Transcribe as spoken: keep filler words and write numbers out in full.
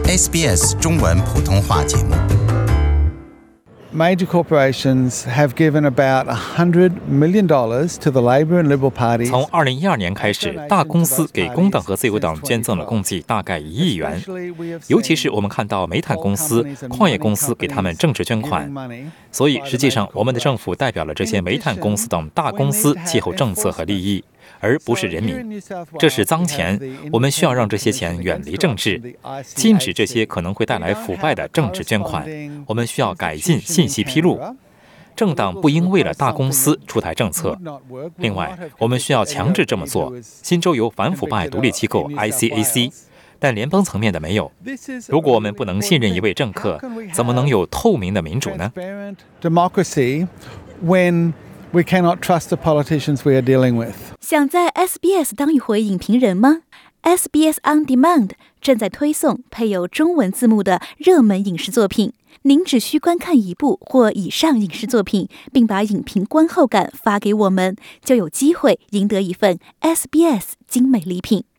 S B S 中文普通话节目。 Major corporations have given about one hundred million dollars to the Labor and Liberal parties. 从二零一二年开始，大公司给工党和自由党捐赠了共计大概一亿元。尤其是我们看到煤炭公司、矿业公司给他们政治捐款，所以实际上我们的政府代表了这些煤炭公司等大公司气候政策和利益，而不是人民。这是脏钱，我们需要让这些钱远离政治，禁止这些可能会带来腐败的政治捐款。我们需要改进信息披露，政党不应为了大公司出台政策。另外，我们需要强制这么做。新州有反腐败独立机构 I C A C， 但联邦层面的没有。如果我们不能信任一位政客，怎么能有透明的民主呢 ？Democracy when we cannot trust the politicians we are dealing with. 想在 S B S 当一回影评人吗？ S B S On Demand 正在推送配有中文字幕的热门影视作品。您只需观看一部或以上影视作品，并把影评观后感发给我们，就有机会赢得一份 S B S 精美礼品。